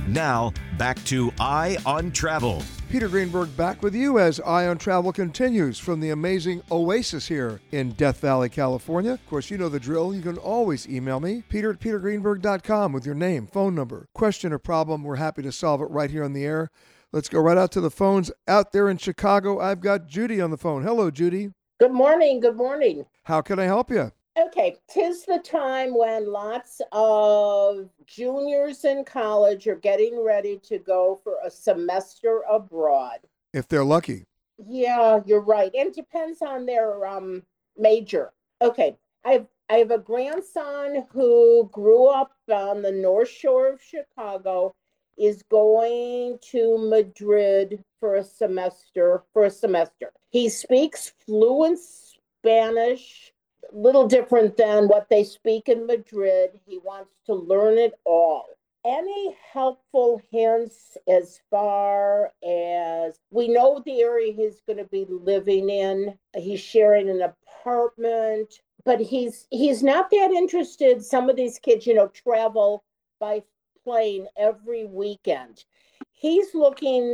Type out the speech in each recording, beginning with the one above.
Now, back to Eye on Travel. Peter Greenberg back with you as Eye on Travel continues from the amazing Oasis here in Death Valley, California. Of course, you know the drill. You can always email me, peter@petergreenberg.com, with your name, phone number, question, or problem. We're happy to solve it right here on the air. Let's go right out to the phones out there in Chicago. I've got Judy on the phone. Hello, Judy. Good morning. Good morning. How can I help you? Okay, 'tis the time when lots of juniors in college are getting ready to go for a semester abroad. If they're lucky. Yeah, you're right. It depends on their major. Okay, I have a grandson who grew up on the North Shore of Chicago, is going to Madrid for a semester. He speaks fluent Spanish, a little different than what they speak in Madrid. He wants to learn it all. Any helpful hints as far as we know the area he's going to be living in? He's sharing an apartment, but he's not that interested. Some of these kids, travel by plane every weekend. He's looking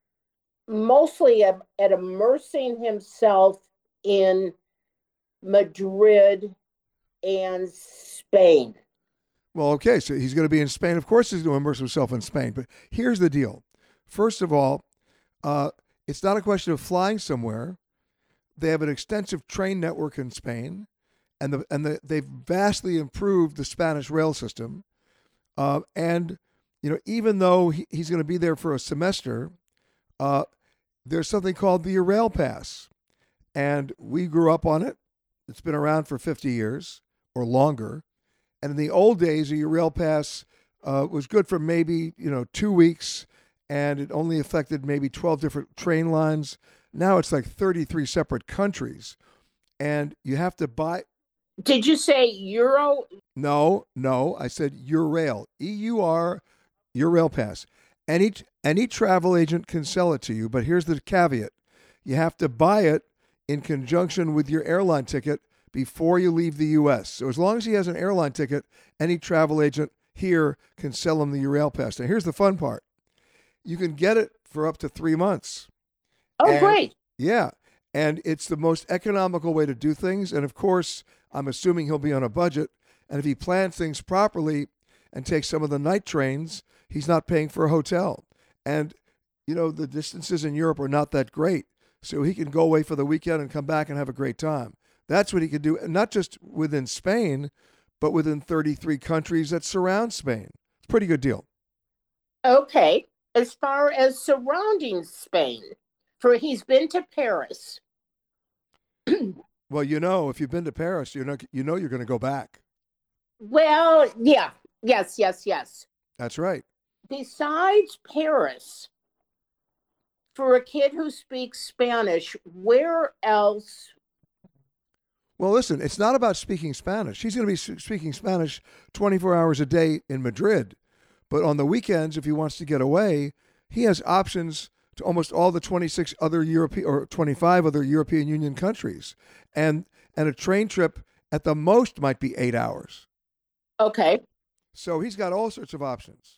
mostly at immersing himself in Madrid and Spain. Well, okay, so he's going to be in Spain. Of course he's going to immerse himself in Spain. But here's the deal. First of all, it's not a question of flying somewhere. They have an extensive train network in Spain, and they've vastly improved the Spanish rail system. And even though he's going to be there for a semester, there's something called the Eurail Pass, and we grew up on it. It's been around for 50 years or longer. And in the old days, a Eurail Pass was good for maybe 2 weeks, and it only affected maybe 12 different train lines. Now it's like 33 separate countries, and you have to buy. Did you say Euro? No, I said Eurail, EUR, Eurail Pass. Any travel agent can sell it to you, but here's the caveat: you have to buy it in conjunction with your airline ticket before you leave the U.S. So as long as he has an airline ticket, any travel agent here can sell him the Eurail Pass. Now, here's the fun part. You can get it for up to 3 months. Oh, great. Yeah, and it's the most economical way to do things. And, of course, I'm assuming he'll be on a budget. And if he plans things properly and takes some of the night trains, he's not paying for a hotel. And, the distances in Europe are not that great. So he can go away for the weekend and come back and have a great time. That's what he could do, not just within Spain, but within 33 countries that surround Spain. It's a pretty good deal. Okay. As far as surrounding Spain, he's been to Paris. Well, if you've been to Paris, you're going to go back. Well, yeah. Yes. That's right. Besides Paris, for a kid who speaks Spanish, where else? Well, listen, it's not about speaking Spanish. He's going to be speaking Spanish 24 hours a day in Madrid. But on the weekends, if he wants to get away, he has options to almost all the 26 other European or 25 other European Union countries. And a train trip at the most might be 8 hours. Okay. So he's got all sorts of options.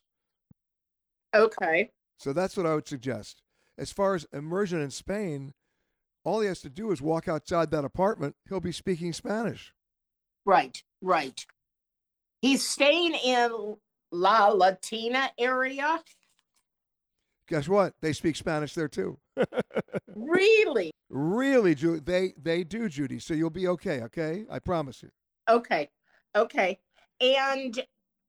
Okay. So that's what I would suggest. As far as immersion in Spain, all he has to do is walk outside that apartment. He'll be speaking Spanish. Right. He's staying in La Latina area. Guess what? They speak Spanish there too. Really? Really, Judy. They do, Judy. So you'll be okay. Okay, I promise you. Okay. And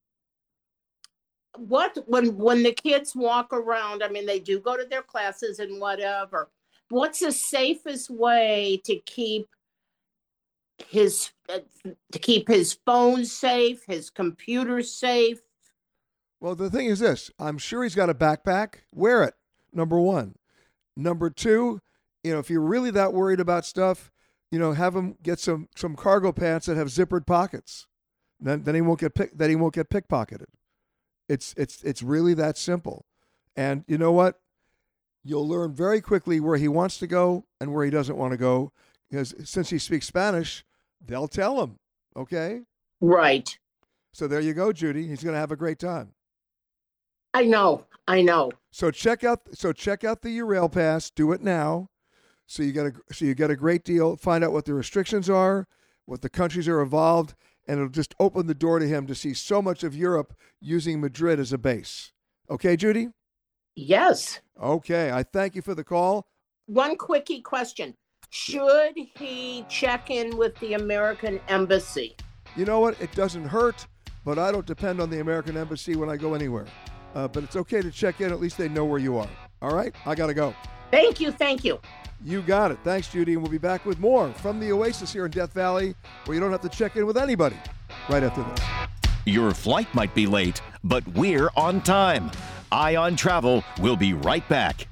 when the kids walk around, I mean, they do go to their classes and whatever. What's the safest way to keep his phone safe, his computer safe? Well, the thing is this. I'm sure he's got a backpack. Wear it, number one. Number two, if you're really that worried about stuff, have him get some cargo pants that have zippered pockets. Then he won't get pickpocketed. It's really that simple. And you know what? You'll learn very quickly where he wants to go and where he doesn't want to go. Because since he speaks Spanish, they'll tell him, okay? Right. So there you go, Judy. He's going to have a great time. I know. So check out the Eurail Pass. Do it now. So you get a great deal. Find out what the restrictions are, what the countries are involved, and it'll just open the door to him to see so much of Europe using Madrid as a base. Okay, Judy? Yes. Okay. I thank you for the call. One quickie question. Should he check in with the American Embassy? You know what? It doesn't hurt, but I don't depend on the American Embassy when I go anywhere. But it's okay to check in. At least they know where you are. All right? I got to go. Thank you. You got it. Thanks, Judy. And we'll be back with more from the Oasis here in Death Valley, where you don't have to check in with anybody right after this. Your flight might be late, but we're on time. Eye on Travel will be right back.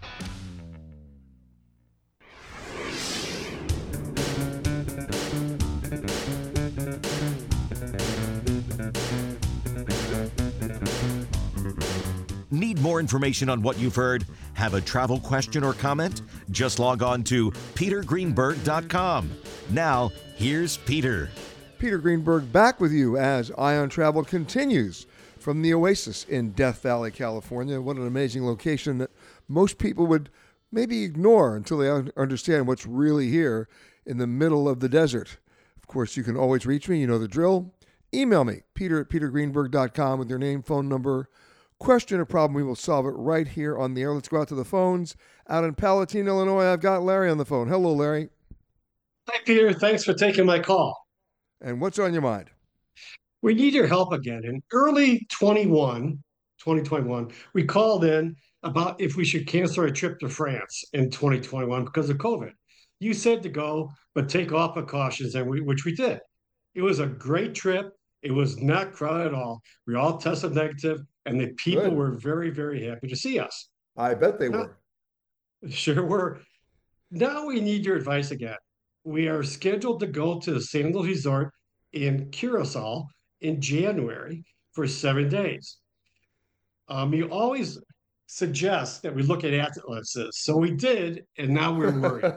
Need more information on what you've heard? Have a travel question or comment? Just log on to petergreenberg.com. Now, here's Peter. Peter Greenberg back with you as Eye on Travel continues from the Oasis in Death Valley, California. What an amazing location that most people would maybe ignore until they understand what's really here in the middle of the desert. Of course, you can always reach me. You know the drill. Email me, peter@petergreenberg.com, with your name, phone number, question or problem. We will solve it right here on the air. Let's go out to the phones. Out in Palatine, Illinois, I've got Larry on the phone. Hello, Larry. Hi, Peter. Thanks for taking my call. And what's on your mind? We need your help again. In early 2021, we called in about if we should cancel our trip to France in 2021 because of COVID. You said to go, but take off precautions, which we did. It was a great trip. It was not crowded at all. We all tested negative, and the people Good. were very, very happy to see us. I bet they were. Sure were. Now we need your advice again. We are scheduled to go to the Sandals Resort in Curacao in January for 7 days. You always suggest that we look at atlases, so we did, and now we're worried.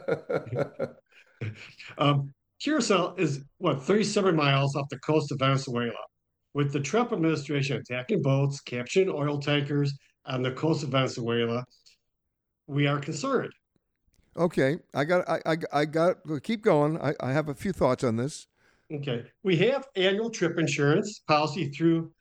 Curacao is 37 miles off the coast of Venezuela. With the Trump administration attacking boats, capturing oil tankers on the coast of Venezuela, we are concerned. Okay, I got. Keep going. I have a few thoughts on this. Okay, we have annual trip insurance policy through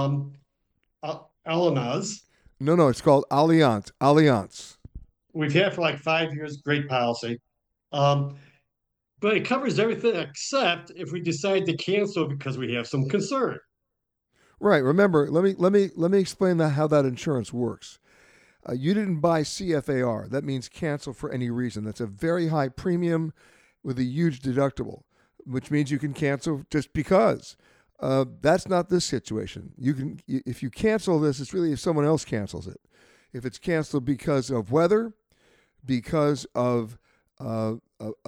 Allianz. No, it's called Allianz. Allianz. We've had for like 5 years. Great policy, but it covers everything except if we decide to cancel because we have some concern. Right. Remember, let me explain how that insurance works. You didn't buy CFAR. That means cancel for any reason. That's a very high premium with a huge deductible, which means you can cancel just because. That's not this situation. If you cancel this, it's really if someone else cancels it. If it's canceled because of weather, because of a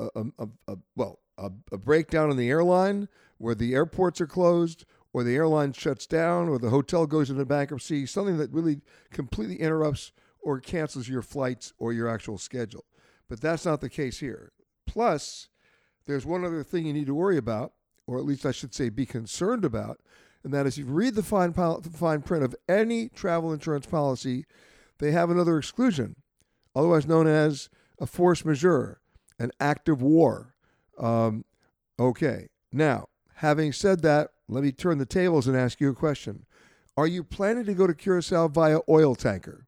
breakdown in the airline where the airports are closed, or the airline shuts down, or the hotel goes into bankruptcy, something that really completely interrupts or cancels your flights or your actual schedule. But that's not the case here. Plus, there's one other thing you need to worry about, or at least I should say be concerned about, and that is if you read the fine print of any travel insurance policy, they have another exclusion, otherwise known as a force majeure, an act of war. Okay, now, having said that, let me turn the tables and ask you a question. Are you planning to go to Curacao via oil tanker?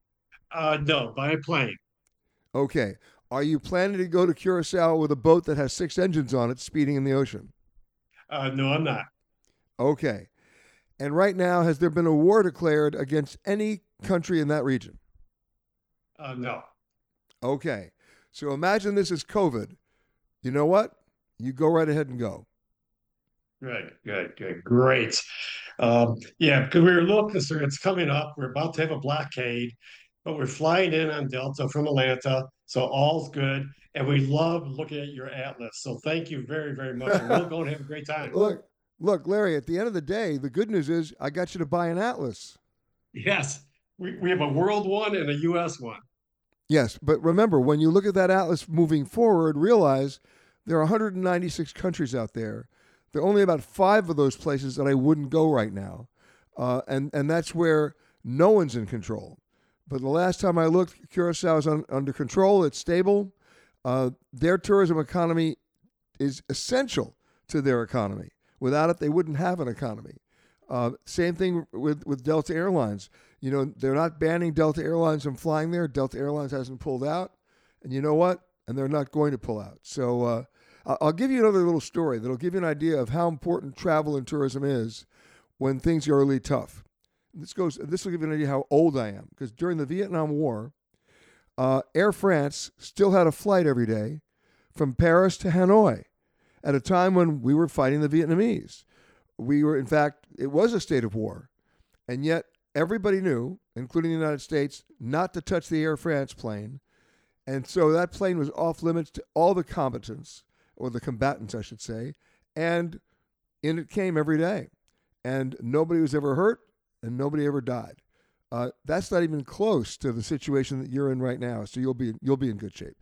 No, by plane. Okay. Are you planning to go to Curacao with a boat that has 6 engines on it speeding in the ocean? No, I'm not. Okay. And right now, has there been a war declared against any country in that region? No. Okay. So imagine this is COVID. You know what? You go right ahead and go. Good. Great. Yeah, because we were a little concerned. It's coming up. We're about to have a blockade, but we're flying in on Delta from Atlanta, so all's good. And we love looking at your atlas. So thank you very, very much. And we'll go and have a great time. Look, Larry, at the end of the day, the good news is I got you to buy an atlas. Yes. We have a world one and a U.S. one. Yes, but remember, when you look at that atlas moving forward, realize there are 196 countries out there. There are only about 5 of those places that I wouldn't go right now. And that's where No one's in control. But the last time I looked, Curacao is under control. It's stable. Their tourism economy is essential to their economy. Without it, they wouldn't have an economy. Same thing with Delta Airlines. You know, they're not banning Delta Airlines from flying there. Delta Airlines hasn't pulled out. And you know what? And they're not going to pull out. So I'll give you another little story that'll give you an idea of how important travel and tourism is when things are really tough. This will give you an idea how old I am. Because during the Vietnam War, Air France still had a flight every day from Paris to Hanoi at a time when we were fighting the Vietnamese. We were, in fact, it was a state of war. And yet everybody knew, including the United States, not to touch the Air France plane. And so that plane was off limits to all the combatants, or the combatants, I should say. And in it came every day. And nobody was ever hurt, and nobody ever died. That's not even close to the situation that you're in right now. So you'll be in good shape.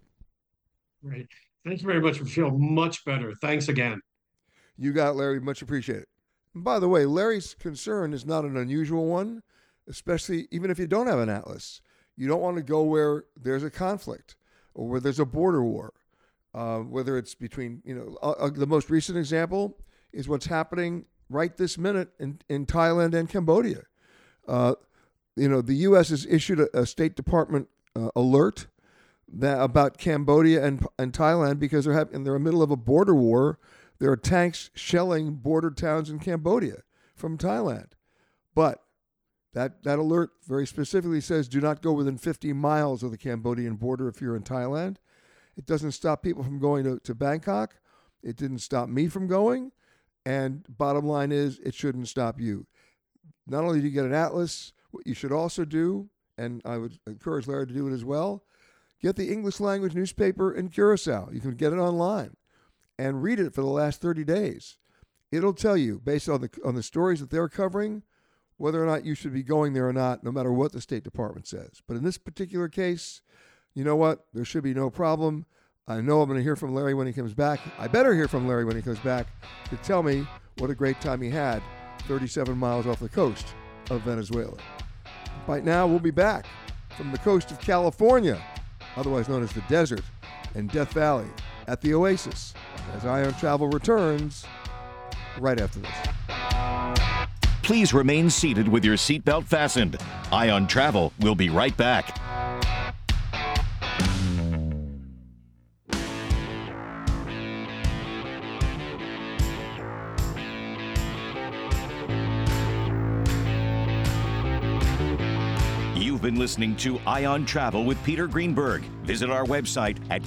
Right. Thank you very much. We feel much better. Thanks again. You got it, Larry. Much appreciated. And by the way, Larry's concern is not an unusual one, especially even if you don't have an atlas. You don't want to go where there's a conflict or where there's a border war, whether it's between, the most recent example is what's happening right this minute in Thailand and Cambodia. The U.S. has issued a State Department alert about Cambodia and Thailand because they're in the middle of a border war. There are tanks shelling border towns in Cambodia from Thailand. But that alert very specifically says do not go within 50 miles of the Cambodian border if you're in Thailand. It doesn't stop people from going to Bangkok. It didn't stop me from going. And bottom line is, it shouldn't stop you. Not only do you get an atlas, what you should also do, and I would encourage Larry to do it as well, get the English language newspaper in Curacao. You can get it online and read it for the last 30 days. It'll tell you, based on the stories that they're covering, whether or not you should be going there or not, no matter what the State Department says. But in this particular case, you know what? There should be no problem. I know I'm going to hear from Larry when he comes back. I better hear from Larry when he comes back to tell me what a great time he had 37 miles off the coast of Venezuela. Right now, we'll be back from the coast of California, otherwise known as the desert, and Death Valley at the Oasis, as Eye on Travel returns right after this. Please remain seated with your seatbelt fastened. Eye on Travel will be right back. You've been listening to Eye on Travel with Peter Greenberg. Visit our website at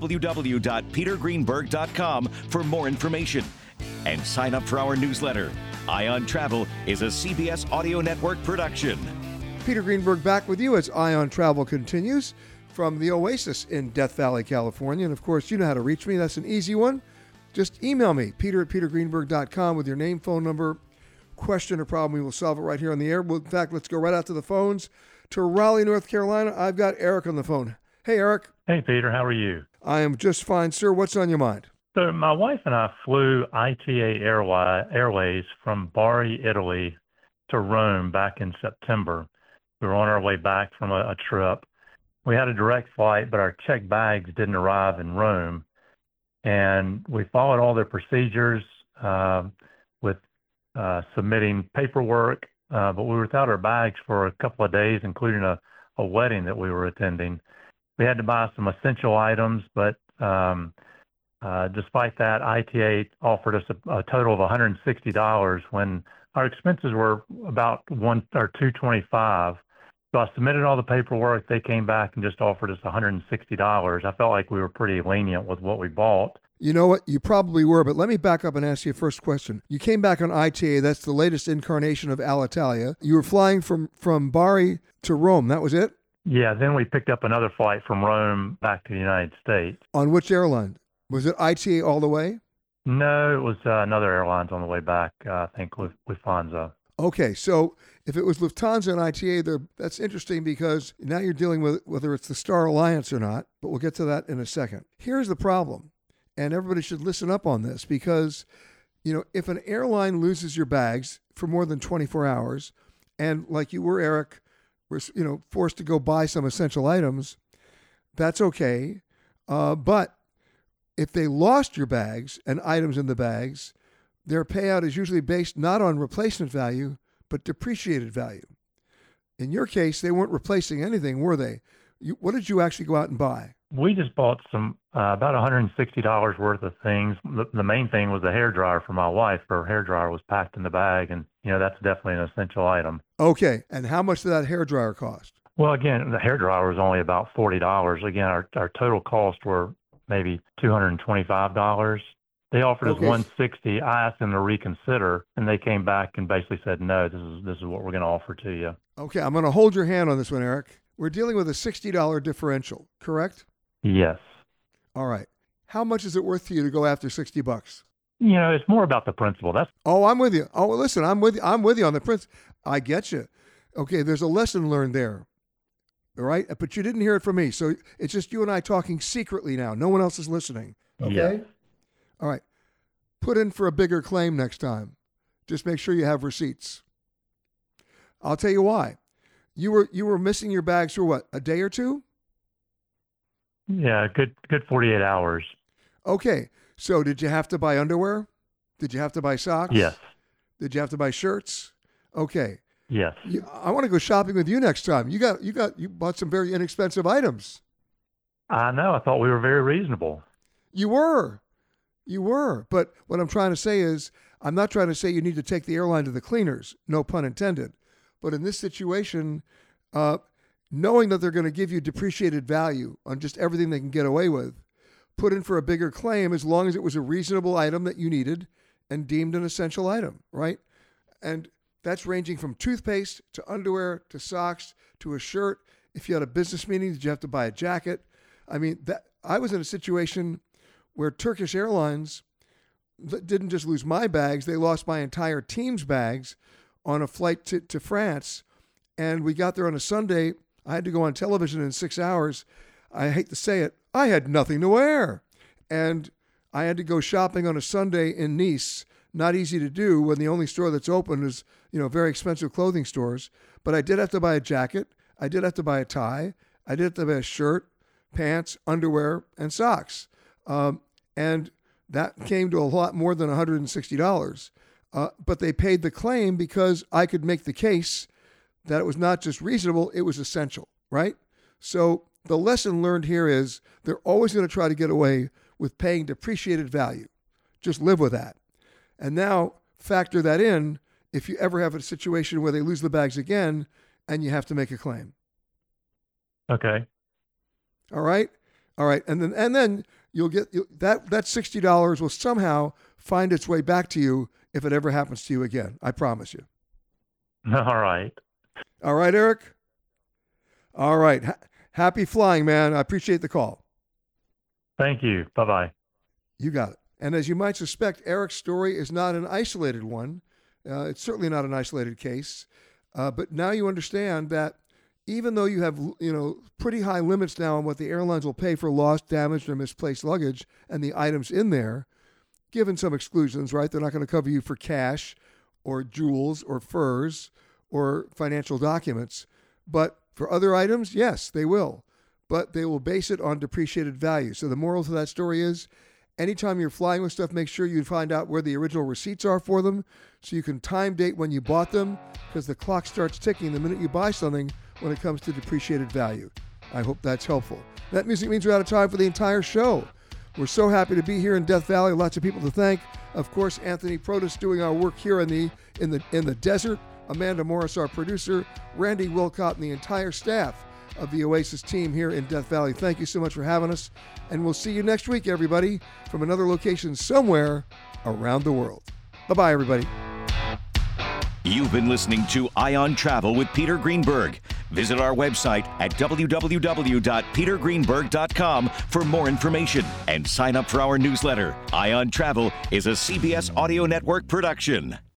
www.petergreenberg.com for more information. And sign up for our newsletter. Eye on Travel is a CBS Audio Network production. Peter Greenberg back with you as Eye on Travel continues from the Oasis in Death Valley, California. And of course, you know how to reach me. That's an easy one. Just email me, peter@petergreenberg.com, with your name, phone number, question, or problem. We will solve it right here on the air. In fact, let's go right out to the phones to Raleigh, North Carolina. I've got Eric on the phone. Hey, Eric. Hey, Peter. How are you? I am just fine, sir. What's on your mind? So my wife and I flew ITA Airways from Bari, Italy to Rome back in September. We were on our way back from a trip. We had a direct flight, but our checked bags didn't arrive in Rome. And we followed all their procedures with submitting paperwork, but we were without our bags for a couple of days, including a wedding that we were attending. We had to buy some essential items, but despite that, ITA offered us a total of $160 when our expenses were about $225. So I submitted all the paperwork. They came back and just offered us $160. I felt like we were pretty lenient with what we bought. You know what? You probably were, but let me back up and ask you a first question. You came back on ITA. That's the latest incarnation of Alitalia. You were flying from Bari to Rome. That was it? Yeah, then we picked up another flight from Rome back to the United States. On which airline? Was it ITA all the way? No, it was another airlines on the way back, I think, with Lufthansa. Okay, so if it was Lufthansa and ITA, that's interesting because now you're dealing with whether it's the Star Alliance or not, but we'll get to that in a second. Here's the problem, and everybody should listen up on this because, if an airline loses your bags for more than 24 hours and like you were, Eric, were forced to go buy some essential items, that's okay. But if they lost your bags and items in the bags, their payout is usually based not on replacement value, but depreciated value. In your case, they weren't replacing anything, were they? What did you actually go out and buy? We just bought some about $160 worth of things. The main thing was a hairdryer for my wife. Her hairdryer was packed in the bag, and that's definitely an essential item. Okay, and how much did that hairdryer cost? Well, again, the hairdryer was only about $40. Again, our total cost were maybe $225. They offered us $160. I asked them to reconsider, and they came back and basically said, no, this is what we're going to offer to you. Okay, I'm going to hold your hand on this one, Eric. We're dealing with a $60 differential, correct? Yes. All right. How much is it worth to you to go after $60? It's more about the principle. I'm with you. Oh, listen, I'm with you on the principle. I get you. Okay, there's a lesson learned there. All right? But you didn't hear it from me. So it's just you and I talking secretly now. No one else is listening. Okay? Yeah. All right. Put in for a bigger claim next time. Just make sure you have receipts. I'll tell you why. You were missing your bags for what, a day or two? Yeah, good 48 hours. Okay. So did you have to buy underwear? Did you have to buy socks? Yes. Did you have to buy shirts? Okay. Yes. I want to go shopping with you next time. You bought some very inexpensive items. I know. I thought we were very reasonable. You were. But what I'm trying to say is, I'm not trying to say you need to take the airline to the cleaners, no pun intended. But in this situation, knowing that they're going to give you depreciated value on just everything they can get away with, put in for a bigger claim as long as it was a reasonable item that you needed and deemed an essential item, right? And that's ranging from toothpaste to underwear to socks to a shirt. If you had a business meeting, did you have to buy a jacket? I mean, I was in a situation where Turkish Airlines didn't just lose my bags, they lost my entire team's bags on a flight to France. And we got there on a Sunday. I had to go on television in 6 hours. I hate to say it, I had nothing to wear. And I had to go shopping on a Sunday in Nice. Not easy to do when the only store that's open is, very expensive clothing stores. But I did have to buy a jacket. I did have to buy a tie. I did have to buy a shirt, pants, underwear, and socks. And that came to a lot more than $160. But they paid the claim because I could make the case that it was not just reasonable, it was essential, right? So the lesson learned here is they're always going to try to get away with paying depreciated value. Just live with that. And now factor that in if you ever have a situation where they lose the bags again and you have to make a claim. Okay. All right. And then you'll get that $60 will somehow find its way back to you if it ever happens to you again. I promise you. All right. All right, Eric. All right. Happy flying, man. I appreciate the call. Thank you. Bye-bye. You got it. And as you might suspect, Eric's story is not an isolated one. It's certainly not an isolated case. But now you understand that even though you have, pretty high limits now on what the airlines will pay for lost, damaged, or misplaced luggage and the items in there, given some exclusions, right? They're not going to cover you for cash or jewels or furs or financial documents. But for other items, yes, they will. But they will base it on depreciated value. So the moral to that story is, anytime you're flying with stuff, make sure you find out where the original receipts are for them so you can time date when you bought them, because the clock starts ticking the minute you buy something when it comes to depreciated value. I hope that's helpful. That music means we're out of time for the entire show. We're so happy to be here in Death Valley. Lots of people to thank. Of course, Anthony Protis doing our work here in the desert. Amanda Morris, our producer. Randy Wilcott and the entire staff of the Oasis team here in Death Valley. Thank you so much for having us. And we'll see you next week, everybody, from another location somewhere around the world. Bye-bye, everybody. You've been listening to Ion Travel with Peter Greenberg. Visit our website at www.petergreenberg.com for more information and sign up for our newsletter. Ion Travel is a CBS Audio Network production.